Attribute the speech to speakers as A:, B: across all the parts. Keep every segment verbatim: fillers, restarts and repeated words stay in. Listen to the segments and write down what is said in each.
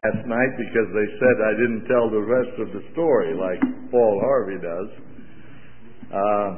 A: last night because they said I didn't tell the rest of the story like Paul Harvey does. Uh,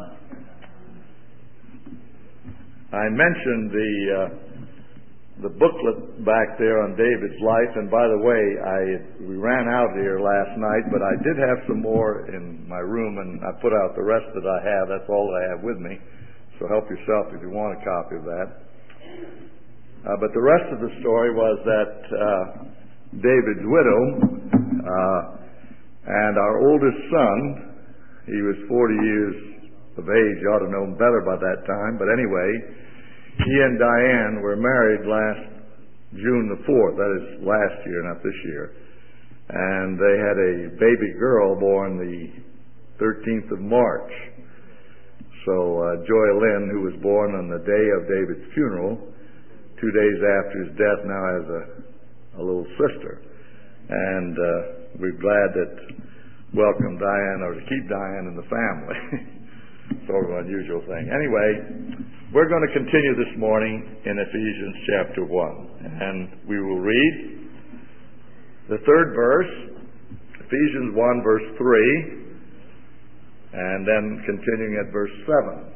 A: I mentioned the uh, the booklet back there on David's life, and by the way, I we ran out here last night, but I did have some more in my room, and I put out the rest that I have. That's all that I have with me. So help yourself if you want a copy of that. Uh, but the rest of the story was that uh, David's widow uh, and our oldest son, he was forty years of age, you ought to know him better by that time, but anyway, he and Diane were married last June the fourth, that is last year, not this year, and they had a baby girl born the thirteenth of March. So uh, Joy Lynn, who was born on the day of David's funeral, two days after his death, now has a, a little sister. And uh, we're glad that welcome Diane, or to keep Diane in the family. Sort of an unusual thing. Anyway, we're going to continue this morning in Ephesians chapter one. And we will read the third verse, Ephesians one, verse three, and then continuing at verse seven.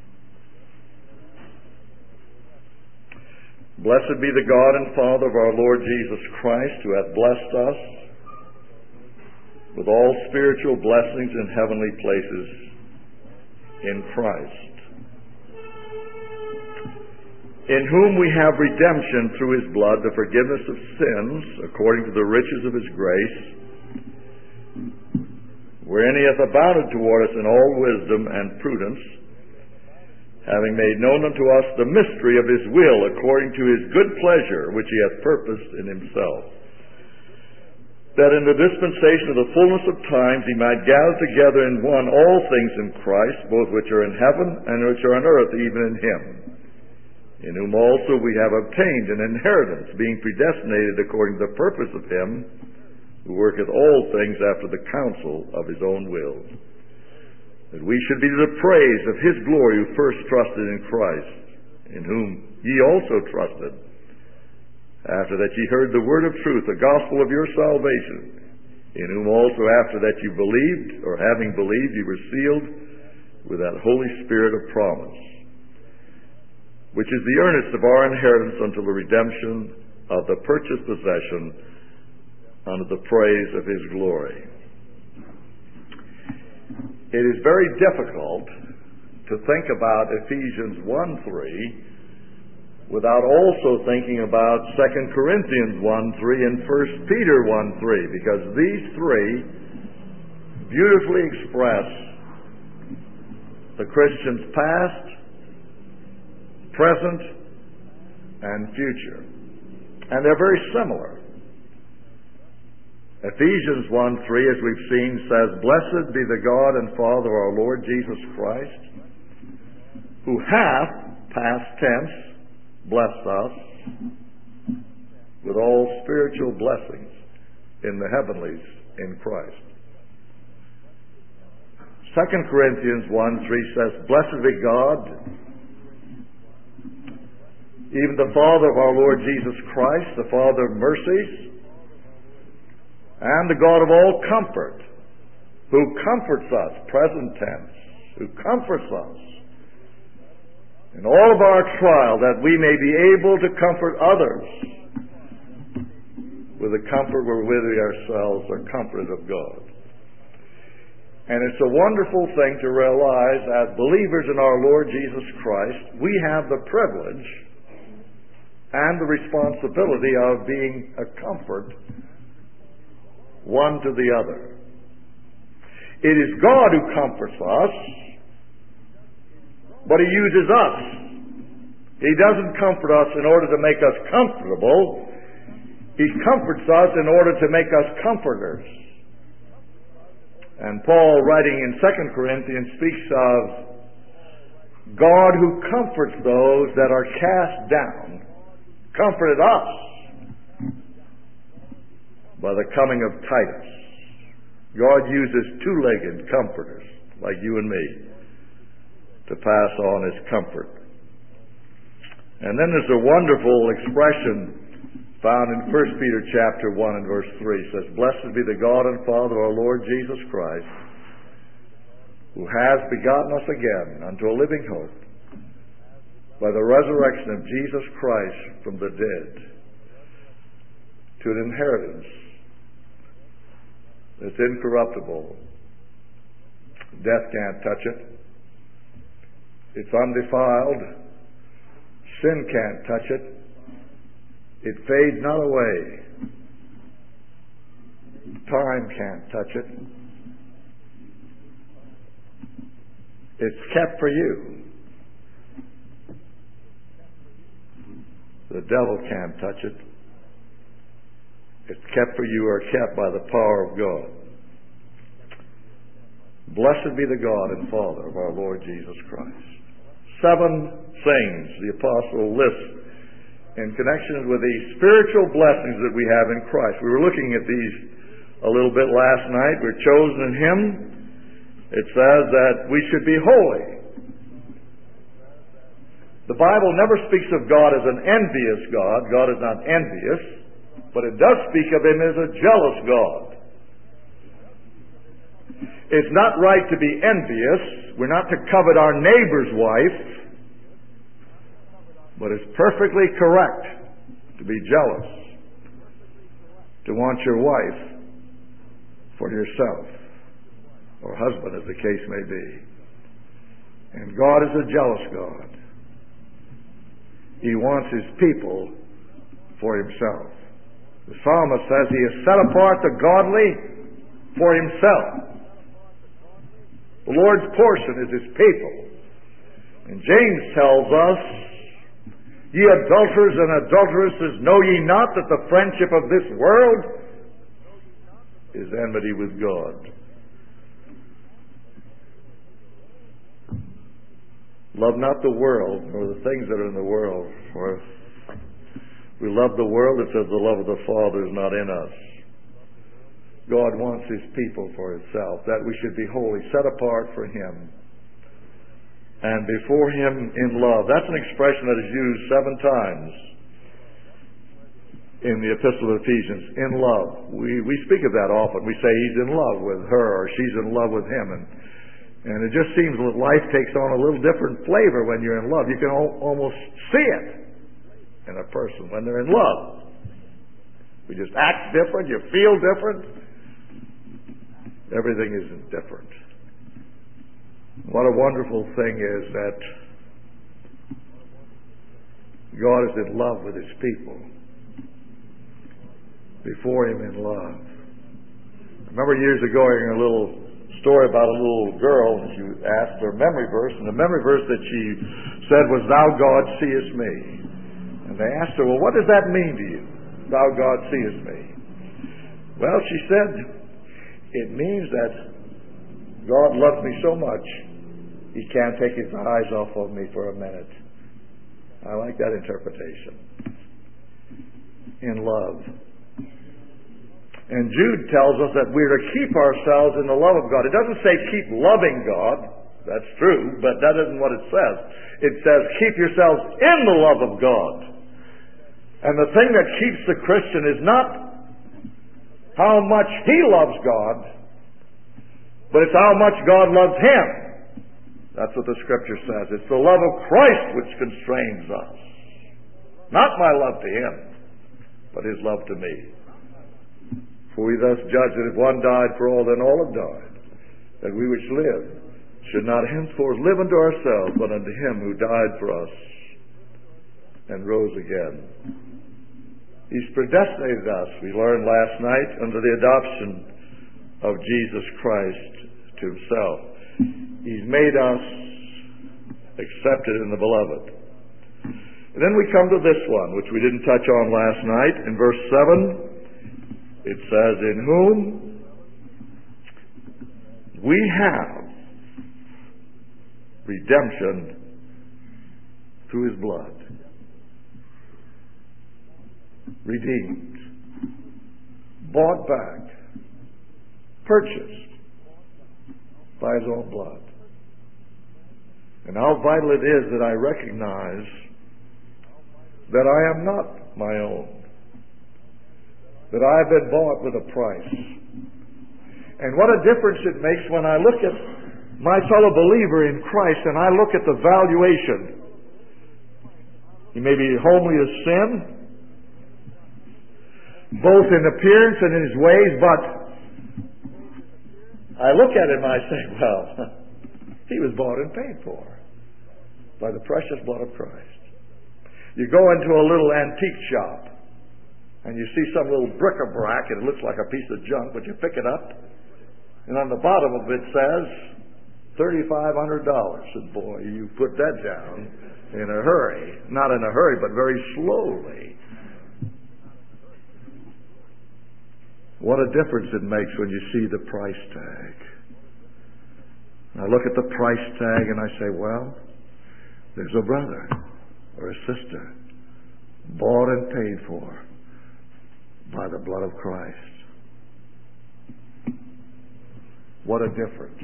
A: Blessed be the God and Father of our Lord Jesus Christ, who hath blessed us with all spiritual blessings in heavenly places in Christ, in whom we have redemption through his blood, the forgiveness of sins, according to the riches of his grace, wherein he hath abounded toward us in all wisdom and prudence, having made known unto us the mystery of his will, according to his good pleasure, which he hath purposed in himself, that in the dispensation of the fullness of times he might gather together in one all things in Christ, both which are in heaven and which are on earth, even in him, in whom also we have obtained an inheritance, being predestinated according to the purpose of him who worketh all things after the counsel of his own will, that we should be to the praise of his glory, who first trusted in Christ, in whom ye also trusted, after that ye heard the word of truth, the gospel of your salvation, in whom also after that you believed, or having believed, ye were sealed with that Holy Spirit of promise, which is the earnest of our inheritance unto the redemption of the purchased possession, unto the praise of his glory. It is very difficult to think about Ephesians one three without also thinking about Second Corinthians one three and First Peter one three, because these three beautifully express the Christian's past, present, and future. And they're very similar. Ephesians one three, as we've seen, says, Blessed be the God and Father of our Lord Jesus Christ, who hath, past tense, blessed us with all spiritual blessings in the heavenlies in Christ. Second Corinthians one three says, Blessed be God, even the Father of our Lord Jesus Christ, the Father of mercies, and the God of all comfort, who comforts us, present tense, who comforts us in all of our trial, that we may be able to comfort others with the comfort wherewith we ourselves are comforted of God. And it's a wonderful thing to realize, as believers in our Lord Jesus Christ, we have the privilege and the responsibility of being a comfort one to the other. It is God who comforts us, but he uses us. He doesn't comfort us in order to make us comfortable. He comforts us in order to make us comforters. And Paul, writing in Second Corinthians, speaks of God who comforts those that are cast down, comforted us by the coming of Titus. God uses two-legged comforters like you and me to pass on his comfort. And then there's a wonderful expression found in First Peter chapter one and verse three. It says, "Blessed be the God and Father of our Lord Jesus Christ, who has begotten us again unto a living hope by the resurrection of Jesus Christ from the dead, to an inheritance that's incorruptible. Death can't touch it. It's undefiled. Sin can't touch it. It fades not away. Time can't touch it. It's kept for you. The devil can't touch it. It's kept for you, or kept by the power of God. Blessed be the God and Father of our Lord Jesus Christ." Seven things the apostle lists in connection with the spiritual blessings that we have in Christ. We were looking at these a little bit last night. We're chosen in Him. It says that we should be holy. The Bible never speaks of God as an envious God. God is not envious, but it does speak of Him as a jealous God. It's not right to be envious. We're not to covet our neighbor's wife. But it's perfectly correct to be jealous, to want your wife for yourself, or husband as the case may be. And God is a jealous God. He wants His people for Himself. The psalmist says He has set apart the godly for Himself. The Lord's portion is His people. And James tells us, "Ye adulterers and adulteresses, know ye not that the friendship of this world is enmity with God?" Love not the world, nor the things that are in the world. For if we love the world, it says the love of the Father is not in us. God wants His people for Himself, that we should be holy, set apart for Him, and before Him in love. That's an expression that is used seven times in the Epistle of Ephesians. In love. We we speak of that often. We say he's in love with her, or she's in love with him. And and it just seems that life takes on a little different flavor when you're in love. You can al- almost see it in a person when they're in love. We just act different. You feel different. Everything is different. What a wonderful thing is that God is in love with His people. Before Him in love. I remember years ago hearing a little story about a little girl, and she asked for a memory verse, and the memory verse that she said was, "Thou God seest me." And they asked her, "Well, what does that mean to you? Thou God seest me." Well, she said, "It means that God loves me so much, He can't take His eyes off of me for a minute." I like that interpretation. In love. And Jude tells us that we're to keep ourselves in the love of God. It doesn't say keep loving God. That's true, but that isn't what it says. It says keep yourselves in the love of God. And the thing that keeps the Christian is not how much he loves God, but it's how much God loves him. That's what the Scripture says. It's the love of Christ which constrains us. Not my love to Him, but His love to me. For we thus judge that if one died for all, then all have died. That we which live should not henceforth live unto ourselves, but unto Him who died for us and rose again. He's predestinated us, we learned last night, under the adoption of Jesus Christ to Himself. He's made us accepted in the Beloved. And then we come to this one, which we didn't touch on last night. In verse seven, it says, "In whom we have redemption through His blood." Redeemed. Bought back. Purchased by His own blood. And how vital it is that I recognize that I am not my own. that I've been bought with a price. And what a difference it makes when I look at my fellow believer in Christ and I look at the valuation. He may be homely as sin, both in appearance and in his ways, but I look at him and I say, well, he was bought and paid for by the precious blood of Christ. You go into a little antique shop and you see some little bric-a-brac and it looks like a piece of junk, but you pick it up and on the bottom of it says thirty-five hundred dollars. And boy, you put that down in a hurry. Not in a hurry, but very slowly. What a difference it makes when you see the price tag. I look at the price tag and I say, well, there's a brother or a sister bought and paid for by the blood of Christ. What a difference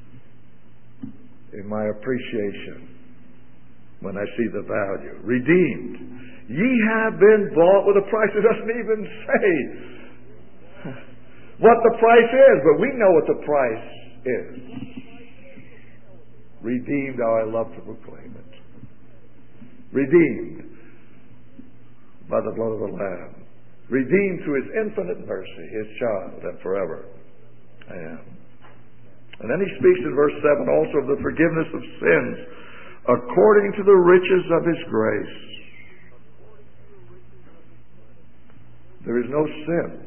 A: in my appreciation when I see the value. Redeemed. Ye have been bought with a price. It doesn't even say what the price is, but we know what the price is. Redeemed, how I love to proclaim it. Redeemed by the blood of the Lamb. Redeemed through His infinite mercy, His child, and forever I am. And then he speaks in verse seven also of the forgiveness of sins according to the riches of His grace. There is no sin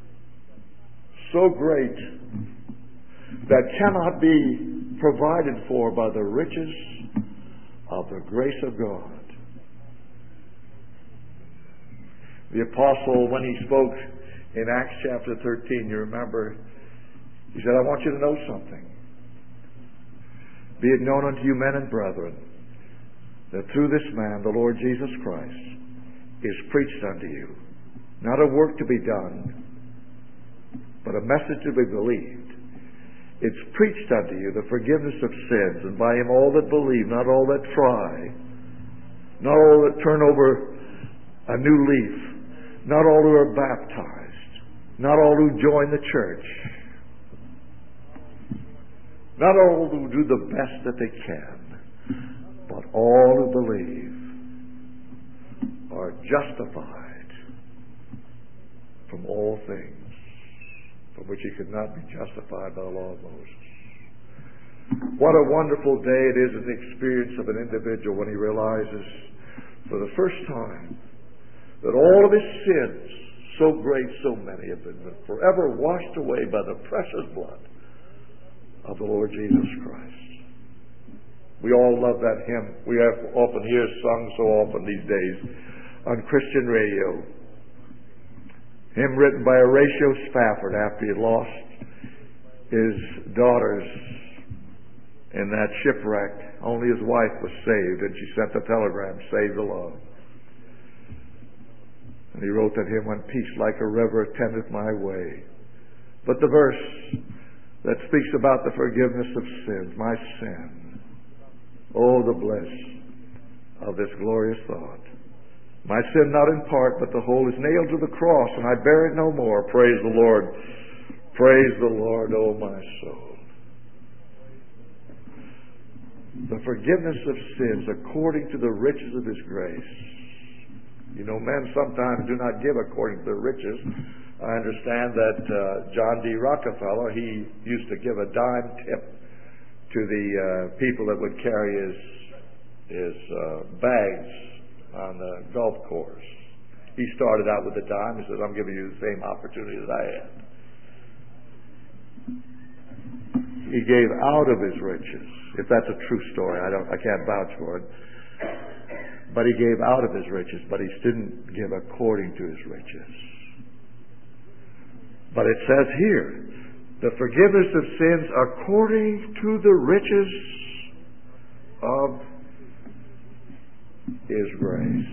A: so great that cannot be provided for by the riches of the grace of God. The apostle, when he spoke in Acts chapter thirteen, you remember, he said, I want you to know something. Be it known unto you, men and brethren, that through this man, the Lord Jesus Christ, is preached unto you, not a work to be done, but a message to be believed. It's preached unto you the forgiveness of sins, and by Him all that believe, not all that try, not all that turn over a new leaf, not all who are baptized, not all who join the church, not all who do the best that they can, but all who believe are justified from all things from which he could not be justified by the law of Moses. What a wonderful day it is in the experience of an individual when he realizes for the first time that all of his sins, so great, so many, have been forever washed away by the precious blood of the Lord Jesus Christ. We all love that hymn. We have often hear sung so often these days on Christian radio. Hymn written by Horatio Spafford after he had lost his daughters in that shipwreck. Only his wife was saved, and she sent the telegram, "Saved alone." And he wrote that hymn, "When peace like a river attendeth my way." But the verse that speaks about the forgiveness of sins, my sin. Oh, the bliss of this glorious thought. My sin not in part, but the whole is nailed to the cross, and I bear it no more. Praise the Lord. Praise the Lord, oh my soul. The forgiveness of sins according to the riches of His grace. You know, men sometimes do not give according to their riches. I understand that uh, John D. Rockefeller, he used to give a dime tip to the uh, people that would carry his, his uh, bags on the golf course. He started out with a dime. He said, "I'm giving you the same opportunity that I had." He gave out of his riches. If that's a true story, I don't, I can't vouch for it. But he gave out of his riches, but he didn't give according to his riches. But it says here, the forgiveness of sins according to the riches of His grace.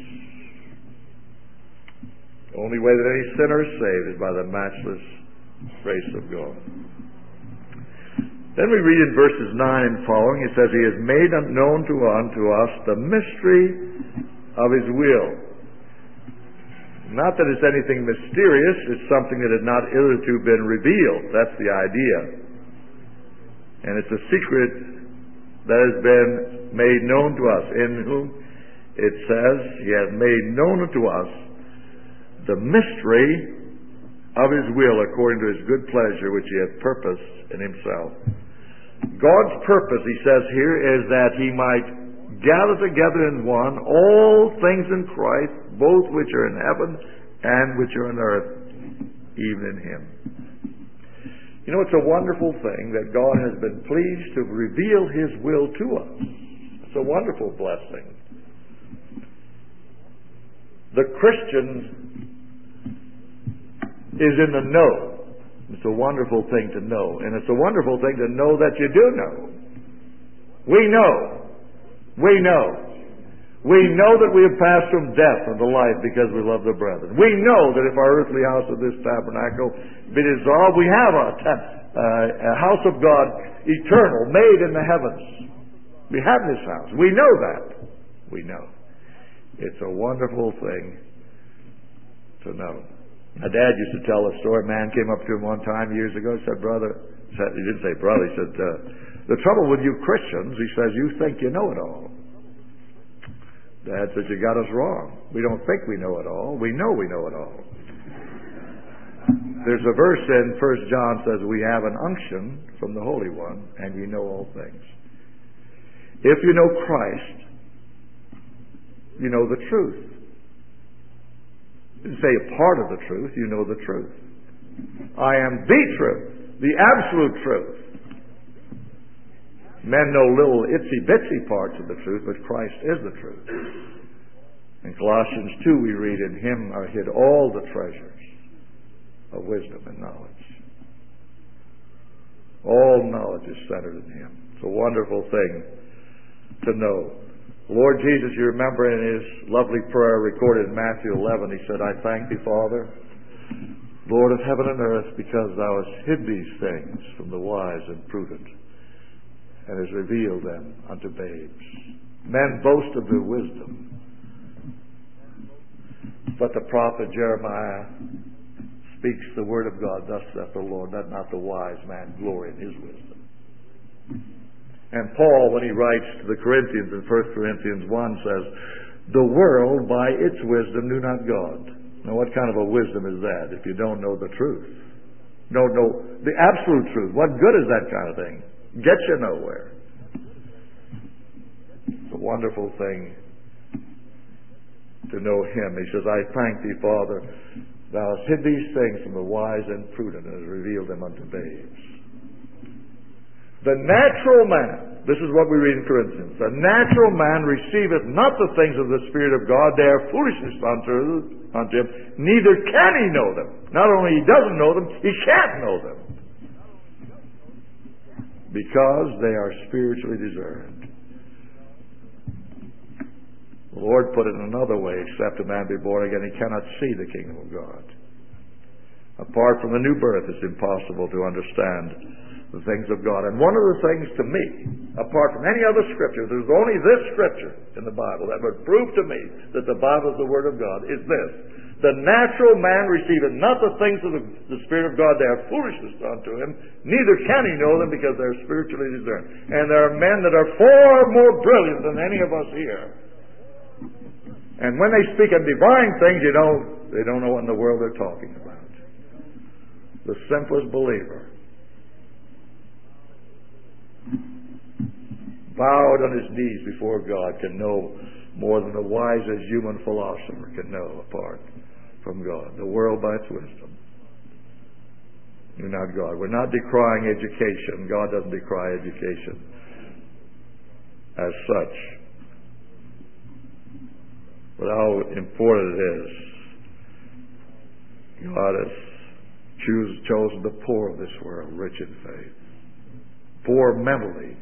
A: The only way that any sinner is saved is by the matchless grace of God. Then we read in verses nine and following, it says, He has made known to unto us the mystery of His will. Not that it's anything mysterious, it's something that had not hitherto been revealed. That's the idea. And it's a secret that has been made known to us, in whom it says, He has made known unto us the mystery of His will according to His good pleasure which He hath purposed in Himself. God's purpose, He says here, is that He might gather together in one all things in Christ, both which are in heaven and which are on earth, even in Him. You know, it's a wonderful thing that God has been pleased to reveal His will to us. It's a wonderful blessing. The Christian is in the know. It's a wonderful thing to know. And it's a wonderful thing to know that you do know. We know. We know. We know that we have passed from death unto life because we love the brethren. We know that if our earthly house of this tabernacle be dissolved, we have a, uh, a house of God eternal, made in the heavens. We have this house. We know that. We know. It's a wonderful thing to know. My dad used to tell a story. A man came up to him one time years ago and said, brother, said, he didn't say brother, he said, uh, the trouble with you Christians, he says, you think you know it all. Dad said, you got us wrong. We don't think we know it all. We know we know it all. There's a verse in First John says, we have an unction from the Holy One, and we know all things. If you know Christ, you know the truth. You didn't say a part of the truth, you know the truth. I am the truth, the absolute truth. Men know little itsy-bitsy parts of the truth, but Christ is the truth. In Colossians two we read, in Him are hid all the treasures of wisdom and knowledge. All knowledge is centered in Him. It's a wonderful thing to know. Lord Jesus, you remember in His lovely prayer recorded in Matthew eleven, He said, I thank Thee, Father, Lord of heaven and earth, because Thou hast hid these things from the wise and prudent, and has revealed them unto babes. Men boast of their wisdom, but the prophet Jeremiah speaks the word of God, thus saith the Lord, let not the wise man glory in his wisdom. And Paul, when he writes to the Corinthians in First Corinthians one, says, the world by its wisdom knew not God. Now what kind of a wisdom is that if you don't know the truth? Don't know the absolute truth. What good is that kind of thing? Gets you nowhere. It's a wonderful thing to know Him. He says, I thank Thee, Father, Thou hast hid these things from the wise and prudent, and hast revealed them unto babes. The natural man, this is what we read in Corinthians, the natural man receiveth not the things of the Spirit of God, they are foolishness unto, unto him, neither can he know them. Not only he doesn't know them, he can't know them. Because they are spiritually discerned. The Lord put it in another way, except a man be born again, he cannot see the kingdom of God. Apart from the new birth, it's impossible to understand the things of God. And one of the things to me, apart from any other scripture, there's only this scripture in the Bible that would prove to me that the Bible is the Word of God, is this. The natural man receiveth not the things of the, the Spirit of God, they are foolishness unto him, neither can he know them because they're spiritually discerned. And there are men that are far more brilliant than any of us here. And when they speak of divine things, you know, they don't know what in the world they're talking about. The simplest believer, bowed on his knees before God, can know more than the wisest human philosopher can know apart from God. The world by its wisdom knew not God. We're not decrying education. God doesn't decry education as such. But how important it is. God has choose, chosen the poor of this world, rich in faith. Poor mentally,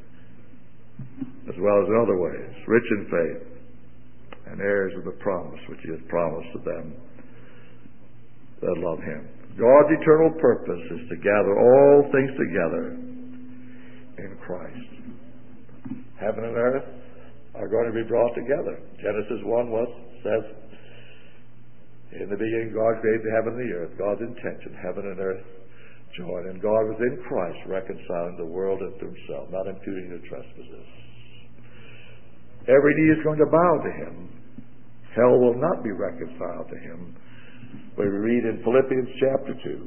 A: as well as in other ways, rich in faith, and heirs of the promise which He has promised to them that love Him. God's eternal purpose is to gather all things together in Christ. Heaven and earth are going to be brought together. Genesis one was, says, In the beginning, God created the heaven and the earth. God's intention, heaven and earth joined. And God was in Christ reconciling the world unto himself, not imputing their trespasses. Every knee is going to bow to him. Hell will not be reconciled to him. We read in Philippians chapter two.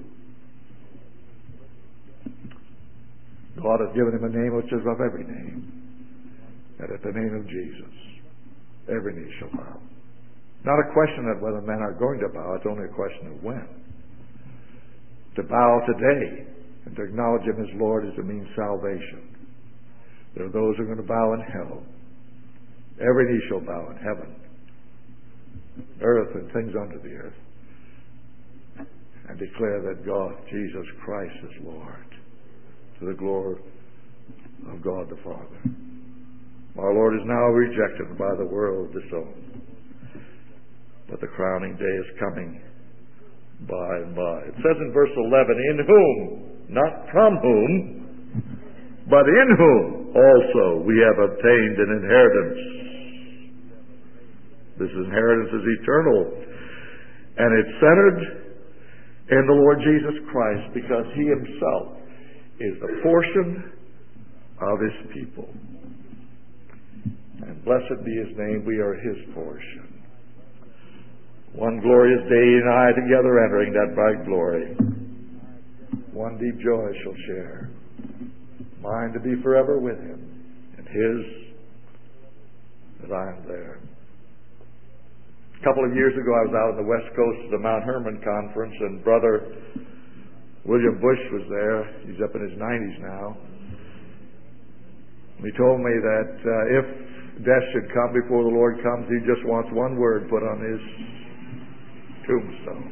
A: God has given him a name which is above every name. And at the name of Jesus, every knee shall bow. Not a question of whether men are going to bow, it's only a question of when. To bow today and to acknowledge him as Lord is to mean salvation. There are those who are going to bow in hell. Every knee shall bow in heaven, earth, and things under the earth, and declare that God, Jesus Christ, is Lord, to the glory of God the Father. Our Lord is now rejected by the world disowned, but the crowning day is coming by and by. It says in verse eleven, in whom, not from whom, but in whom also we have obtained an inheritance. This inheritance is eternal, and it's centered in the Lord Jesus Christ, because he himself is the portion of his people. And blessed be his name, we are his portion. One glorious day and I together entering that bright glory. One deep joy shall share. Mine to be forever with him, and his that I am there. A couple of years ago, I was out on the west coast of the Mount Hermon conference, and Brother William Bush was there. He's up in his nineties now. He told me that uh, if death should come before the Lord comes, he just wants one word put on his tombstone.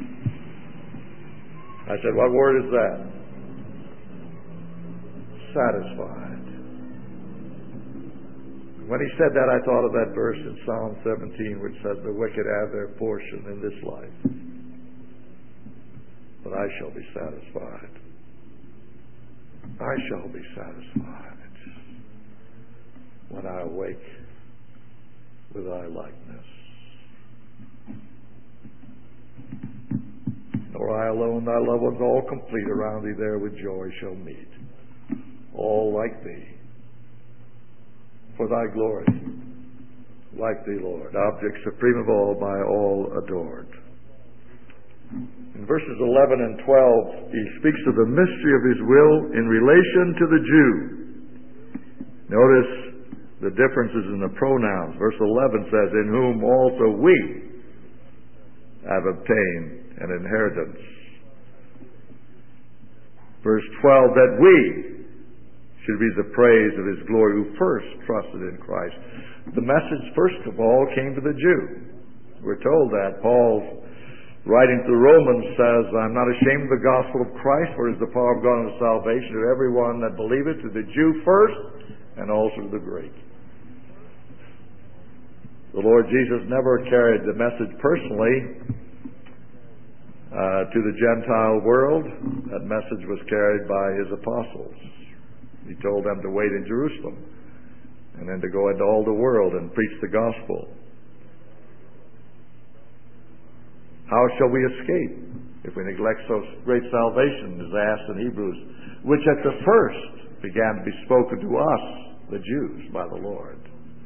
A: I said, what word is that? Satisfied. When he said that, I thought of that verse in Psalm seventeen, which says, the wicked have their portion in this life, but I shall be satisfied. I shall be satisfied when I awake with thy likeness. Nor I alone, thy loved ones all complete around thee there with joy shall meet, all like thee, for thy glory, like thee, Lord, object supreme of all, by all adored. In verses eleven and twelve, he speaks of the mystery of his will in relation to the Jew. Notice the differences in the pronouns. Verse eleven says, in whom also we have obtained an inheritance. Verse twelve, that we should be the praise of his glory, who first trusted in Christ. The message, first of all, came to the Jew. We're told that. Paul, writing to Romans, says, I'm not ashamed of the gospel of Christ, for it is the power of God unto salvation to everyone that believeth, to the Jew first, and also to the Greek. The Lord Jesus never carried the message personally uh, to the Gentile world. That message was carried by his apostles. He told them to wait in Jerusalem and then to go into all the world and preach the gospel. How shall we escape if we neglect so great salvation, as asked in Hebrews, which at the first began to be spoken to us, the Jews, by the Lord,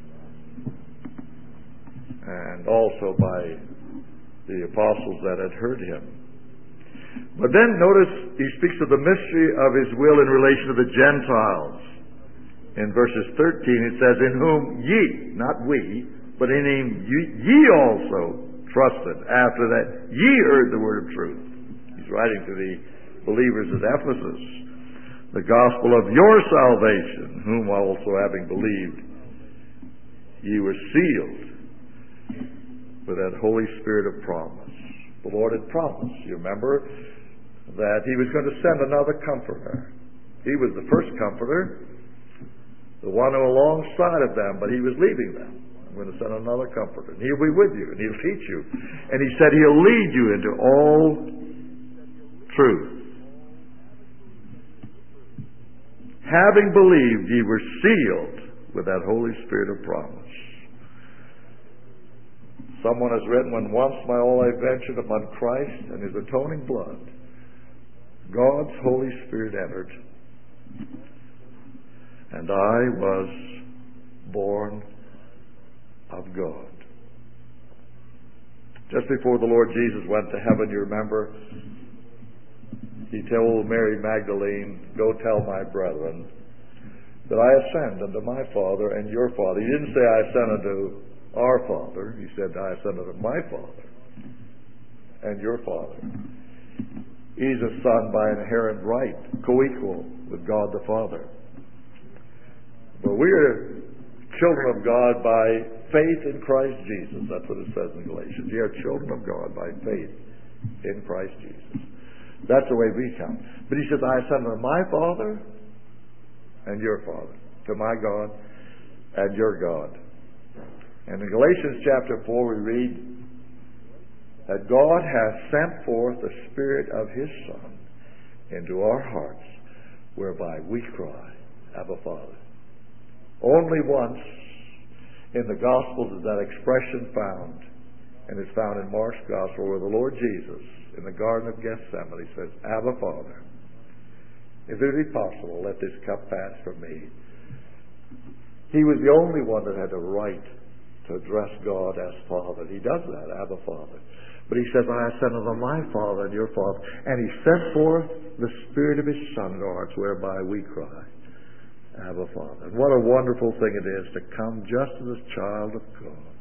A: and also by the apostles that had heard him. But then notice he speaks of the mystery of his will in relation to the Gentiles. In verses thirteen it says, in whom ye, not we, but in whom ye, ye also trusted, after that ye heard the word of truth. He's writing to the believers at Ephesus. The gospel of your salvation, whom also having believed, ye were sealed with that Holy Spirit of promise. The Lord had promised, you remember, that he was going to send another comforter. He was the first comforter, the one who alongside of them, but he was leaving them. I'm going to send another comforter, and he'll be with you, and he'll teach you. And he said he'll lead you into all truth. Having believed, ye were sealed with that Holy Spirit of promise. Someone has written, when once my all I ventured upon Christ and his atoning blood, God's Holy Spirit entered, and I was born of God. Just before the Lord Jesus went to heaven, you remember, he told Mary Magdalene, go tell my brethren that I ascend unto my Father and your Father. He didn't say I ascend unto our Father. He said I ascend unto my Father and your Father. He's a son by inherent right, co-equal with God the Father. But we are children of God by faith in Christ Jesus. That's what it says in Galatians. You are children of God by faith in Christ Jesus. That's the way we come. But he says, I ascend unto my Father and your Father, to my God and your God. And in Galatians chapter four we read that God hath sent forth the Spirit of his Son into our hearts, whereby we cry, Abba, Father. Only once in the Gospels is that expression found, and it's found in Mark's Gospel, where the Lord Jesus, in the Garden of Gethsemane, says, Abba, Father, if it be possible, let this cup pass from me. He was the only one that had the right to address God as Father. He does that, Abba, Father. But he says, I ascend unto my Father and your Father. And he sent forth the Spirit of his Son in our hearts, whereby we cry, Abba, Father. And what a wonderful thing it is to come just as a child of God.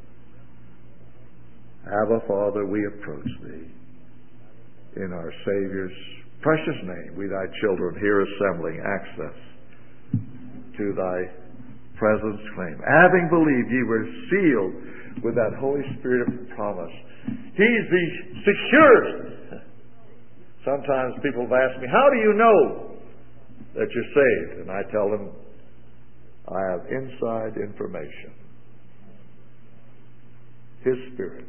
A: Abba, Father, we approach thee. In our Savior's precious name, we thy children here assembling access to thy presence claim. Having believed, ye were sealed with that Holy Spirit of promise. He's the security. Sometimes people have asked me, how do you know that you're saved? And I tell them, I have inside information. His Spirit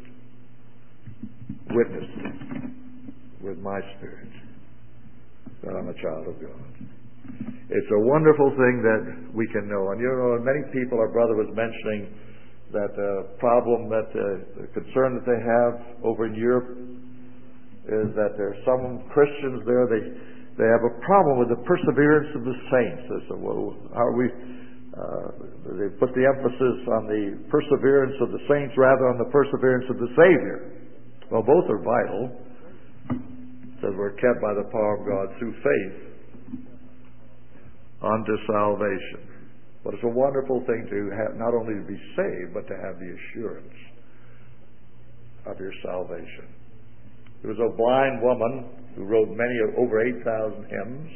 A: witnesses with my spirit that I'm a child of God. It's a wonderful thing that we can know. And you know, many people, our brother was mentioning that uh, problem, that uh, the concern that they have over in Europe is that there's some Christians there, they they have a problem with the perseverance of the saints. They say, well, how are we, uh, they put the emphasis on the perseverance of the saints rather on the perseverance of the Savior. Well, both are vital. It says we're kept by the power of God through faith unto salvation. But it's a wonderful thing to have, not only to be saved, but to have the assurance of your salvation. There was a blind woman who wrote many, over eight thousand hymns.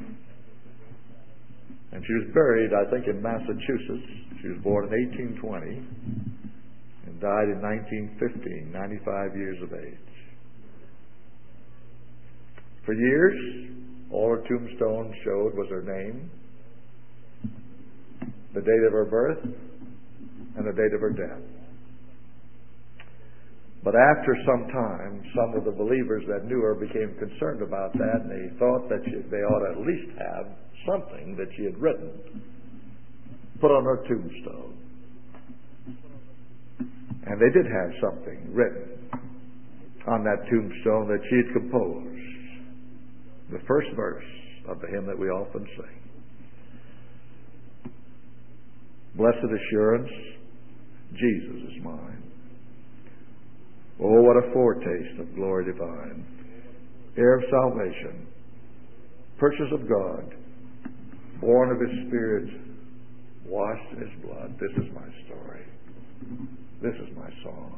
A: And she was buried, I think, in Massachusetts. She was born in eighteen twenty and died in nineteen fifteen, ninety-five years of age. For years, all her tombstone showed was her name, the date of her birth, and the date of her death. But after some time, some of the believers that knew her became concerned about that, and they thought that she, they ought to at least have something that she had written put on her tombstone. And they did have something written on that tombstone that she had composed. The first verse of the hymn that we often sing. Blessed assurance, Jesus is mine. Oh, what a foretaste of glory divine. Heir of salvation, purchase of God, born of his Spirit, washed in his blood. This is my story. This is my song.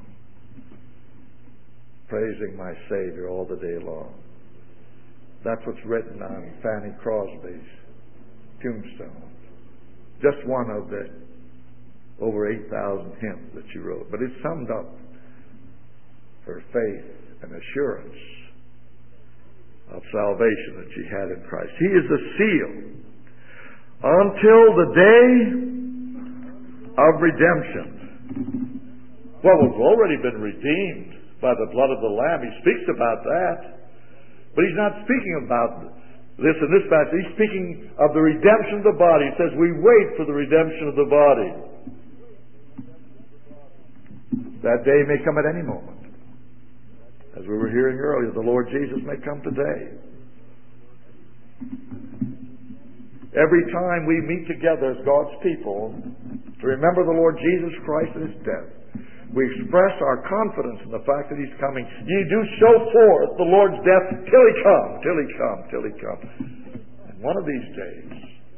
A: Praising my Savior all the day long. That's what's written on Fanny Crosby's tombstone. Just one of the over eight thousand hymns that she wrote. But it summed up her faith and assurance of salvation that she had in Christ. He is the seal until the day of redemption. Well, we've already been redeemed by the blood of the Lamb. He speaks about that. But he's not speaking about this in this passage. He's speaking of the redemption of the body. He says we wait for the redemption of the body. That day may come at any moment. As we were hearing earlier, the Lord Jesus may come today. Every time we meet together as God's people to remember the Lord Jesus Christ and His death, we express our confidence in the fact that He's coming. Ye do show forth the Lord's death till He come, till He come, till He come. And one of these days,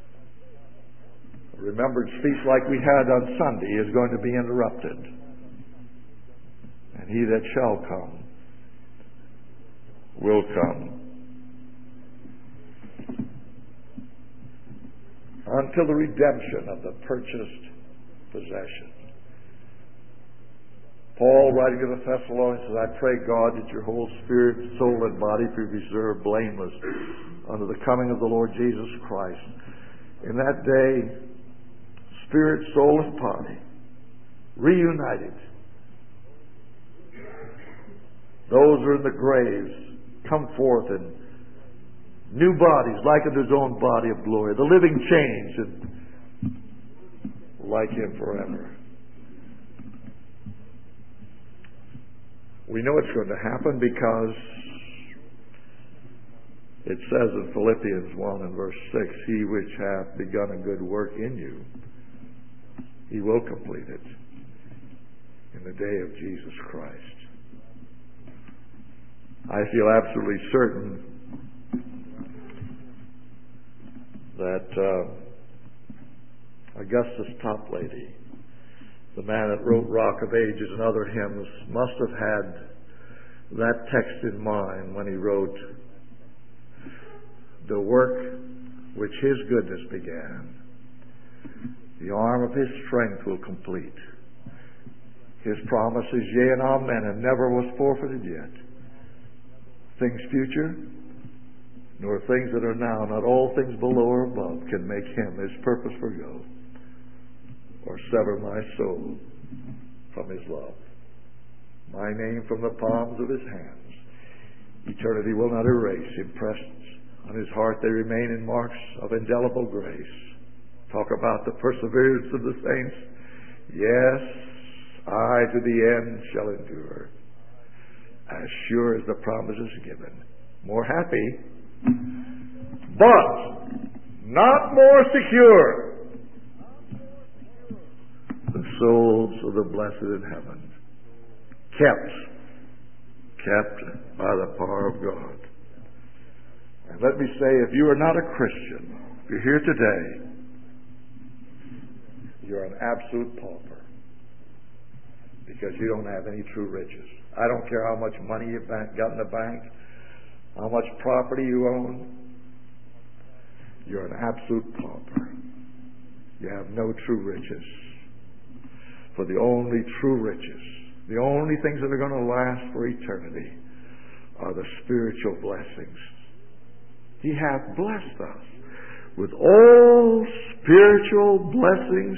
A: a remembrance feast like we had on Sunday is going to be interrupted. And He that shall come will come. Until the redemption of the purchased possession. Paul, writing to the Thessalonians, says, I pray God that your whole spirit, soul, and body be preserved blameless unto the coming of the Lord Jesus Christ. In that day, spirit, soul, and body reunited. Those who are in the graves come forth in new bodies, like unto His own body of glory. The living changed and like Him forever. We know it's going to happen because it says in Philippians one and verse six, He which hath begun a good work in you, He will complete it in the day of Jesus Christ. I feel absolutely certain that uh, Augustus Toplady, the man that wrote Rock of Ages and other hymns, must have had that text in mind when he wrote, the work which His goodness began, the arm of His strength will complete. His promise is yea and amen, and never was forfeited yet. Things future, nor things that are now, not all things below or above, can make Him His purpose forgo, or sever my soul from His love. My name from the palms of His hands, eternity will not erase. Impressed on His heart they remain in marks of indelible grace. Talk about the perseverance of the saints. Yes, I to the end shall endure, as sure as the promise is given. More happy, but not more secure, the souls of the blessed in heaven, kept, kept by the power of God. And let me say, if you are not a Christian, if you're here today, you're an absolute pauper, because you don't have any true riches. I don't care how much money you've got in the bank, how much property you own. You're an absolute pauper. You have no true riches. For the only true riches, the only things that are going to last for eternity, are the spiritual blessings. He hath blessed us with all spiritual blessings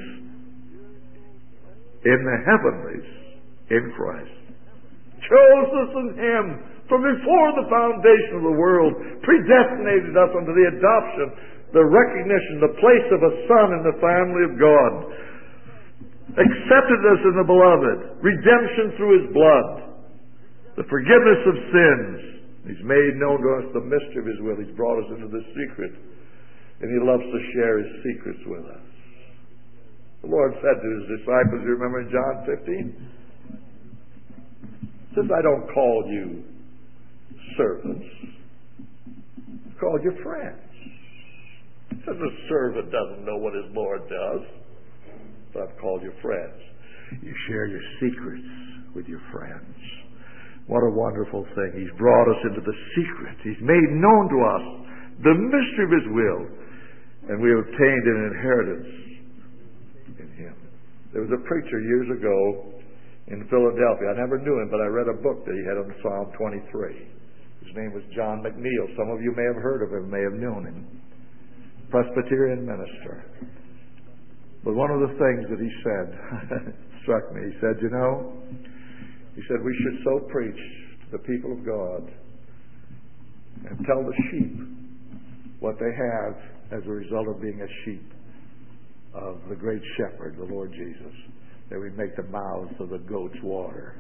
A: in the heavenlies in Christ. Chose us in Him from before the foundation of the world, predestinated us unto the adoption, the recognition, the place of a son in the family of God, accepted us in the beloved, redemption through His blood, the forgiveness of sins. He's made known to us the mystery of His will. He's brought us into the secret, and He loves to share His secrets with us. The Lord said to His disciples, you remember in John fifteen? He says, I don't call you servants. I called you friends. He says a servant doesn't know what his Lord does, but I've called you friends. You share your secrets with your friends. What a wonderful thing. He's brought us into the secret. He's made known to us the mystery of His will, and we have obtained an inheritance in Him. There was a preacher years ago in Philadelphia. I never knew him, but I read a book that he had on Psalm twenty-three. His name was John McNeil. Some of you may have heard of him, may have known him. Presbyterian minister. But one of the things that he said struck me. He said, you know, he said, we should so preach to the people of God and tell the sheep what they have as a result of being a sheep of the great shepherd, the Lord Jesus. that we make the mouths of the goats water.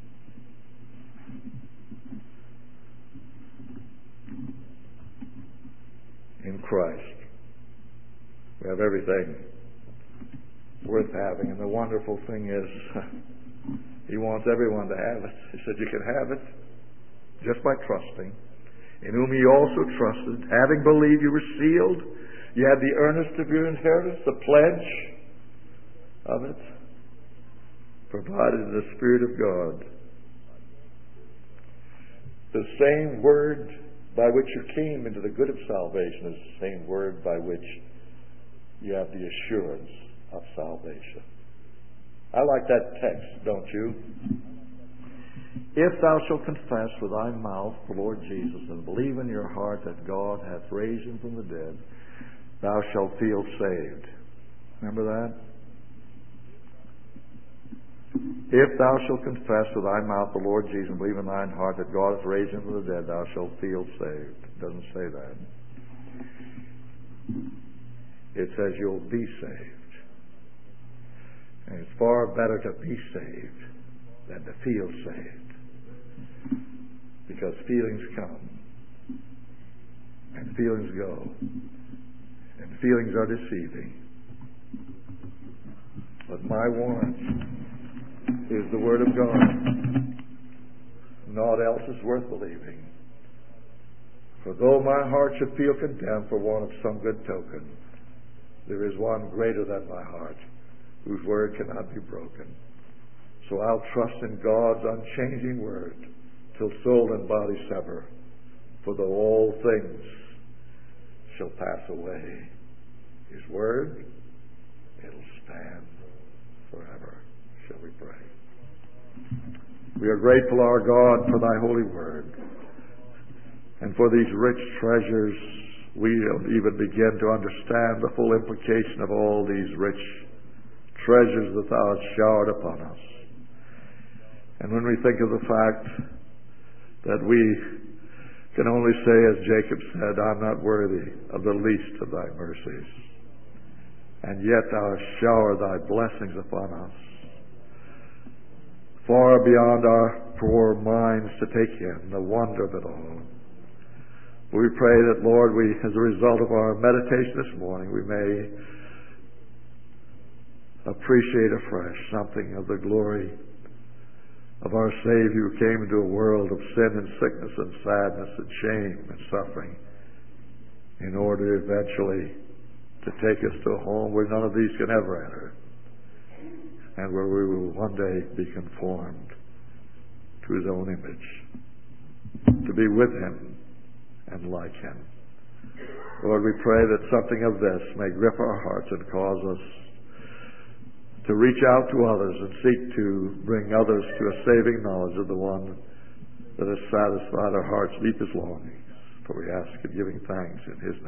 A: In Christ, we have everything worth having, and the wonderful thing is He wants everyone to have it. He said you can have it just by trusting, in whom ye also trusted, having believed you were sealed. You had the earnest of your inheritance, the pledge of it, provided in the Spirit of God. The same word by which you came into the good of salvation is the same word by which you have the assurance of salvation. I like that text, don't you? If thou shalt confess with thy mouth the Lord Jesus, and believe in your heart that God hath raised him from the dead, thou shalt feel saved. Remember that? If thou shalt confess with thy mouth the Lord Jesus, and believe in thine heart that God hath raised him from the dead, thou shalt feel saved. It doesn't say that. It says you'll be saved. And it's far better to be saved than to feel saved. Because feelings come. And feelings go. And feelings are deceiving. But my warrant is the Word of God. Naught else is worth believing. For though my heart should feel condemned for want of some good token, there is one greater than my heart, whose word cannot be broken. So I'll trust in God's unchanging word till soul and body sever. For though all things shall pass away, His word, it'll stand forever. Shall we pray? We are grateful, our God, for thy holy word, and for these rich treasures. We don't even begin to understand the full implication of all these rich treasures that thou hast showered upon us. And when we think of the fact that we can only say, as Jacob said, I'm not worthy of the least of thy mercies, and yet thou hast showered thy blessings upon us, far beyond our poor minds to take in the wonder of it all. We pray that, Lord, we, as a result of our meditation this morning, we may appreciate afresh something of the glory of our Savior who came into a world of sin and sickness and sadness and shame and suffering in order eventually to take us to a home where none of these can ever enter, and where we will one day be conformed to His own image, to be with Him and like Him. Lord, we pray that something of this may grip our hearts and cause us to reach out to others and seek to bring others to a saving knowledge of the one that has satisfied our heart's deepest longings. For we ask in giving thanks in His name.